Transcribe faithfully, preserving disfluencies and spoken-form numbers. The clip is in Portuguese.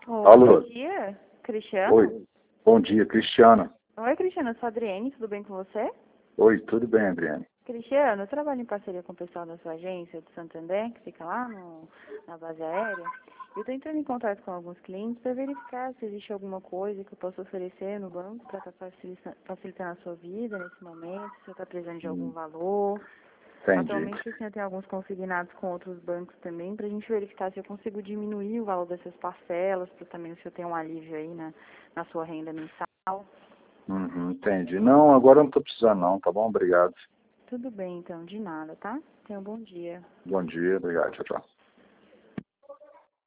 Oi, Alô? bom dia, Cristiano. Oi. Bom dia, Cristiana. Oi, Cristiano, eu sou a Adriene, tudo bem com você? Oi, tudo bem, Adriane? Cristiano, eu trabalho em parceria com o pessoal da sua agência de Santander, que fica lá no, na base aérea. Eu estou entrando em contato com alguns clientes para verificar se existe alguma coisa que eu possa oferecer no banco para estar facilita- facilitando a sua vida nesse momento, se você está precisando de algum Hum, valor. entendi. Atualmente o senhor tem alguns consignados com outros bancos também, para a gente verificar se eu consigo diminuir o valor dessas parcelas, para também o senhor ter um alívio aí na, na sua renda mensal. Uhum, entendi. Não, agora eu não estou precisando não, tá bom? Obrigado. Tudo bem, então, de nada, tá? Tenha um bom dia. Bom dia, obrigado. Tchau, tchau.